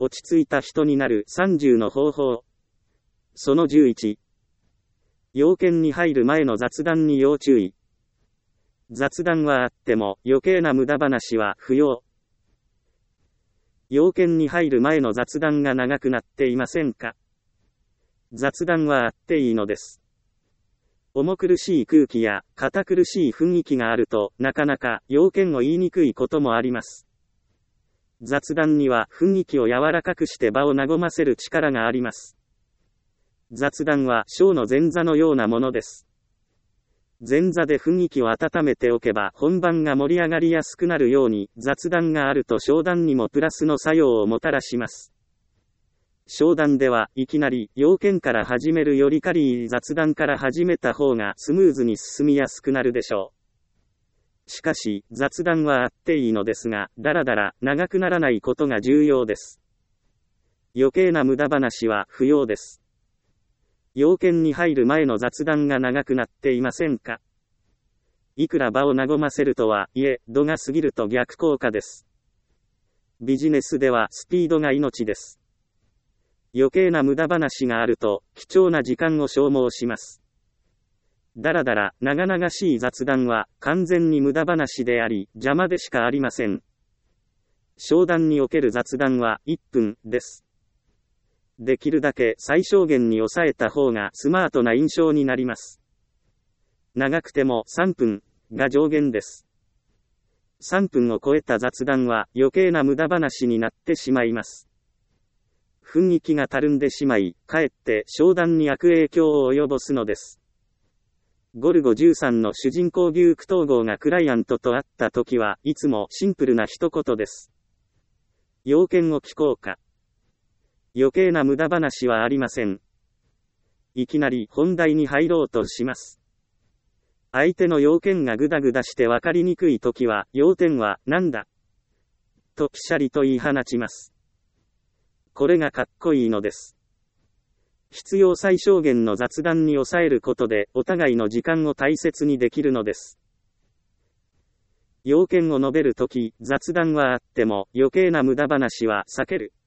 落ち着いた人になる30の方法。その11。要件に入る前の雑談に要注意。雑談はあっても余計な無駄話は不要。要件に入る前の雑談が長くなっていませんか？雑談はあっていいのです。重苦しい空気や堅苦しい雰囲気があるとなかなか要件を言いにくいこともあります。雑談には雰囲気を柔らかくして場を和ませる力があります。雑談はショーの前座のようなものです。前座で雰囲気を温めておけば本番が盛り上がりやすくなるように雑談があると商談にもプラスの作用をもたらします。商談ではいきなり要件から始めるより軽い雑談から始めた方がスムーズに進みやすくなるでしょう。しかし雑談はあっていいのですが、だらだら長くならないことが重要です。余計な無駄話は不要です。要件に入る前の雑談が長くなっていませんか？いくら場を和ませるとはいえ、度が過ぎると逆効果です。ビジネスではスピードが命です。余計な無駄話があると貴重な時間を消耗します。だらだら長々しい雑談は完全に無駄話であり邪魔でしかありません。商談における雑談は1分です。できるだけ最小限に抑えた方がスマートな印象になります。長くても3分が上限です。3分を超えた雑談は余計な無駄話になってしまいます。雰囲気がたるんでしまい、かえって商談に悪影響を及ぼすのです。ゴルゴ13の主人公デューク統合がクライアントと会った時はいつもシンプルな一言です。要件を聞こうか。余計な無駄話はありません。いきなり本題に入ろうとします。相手の要件がぐだぐだして分かりにくいときは、要点は何だとピシャリと言い放ちます。これがかっこいいのです。必要最小限の雑談に抑えることでお互いの時間を大切にできるのです。要件を述べるとき、雑談はあっても余計な無駄話は避ける。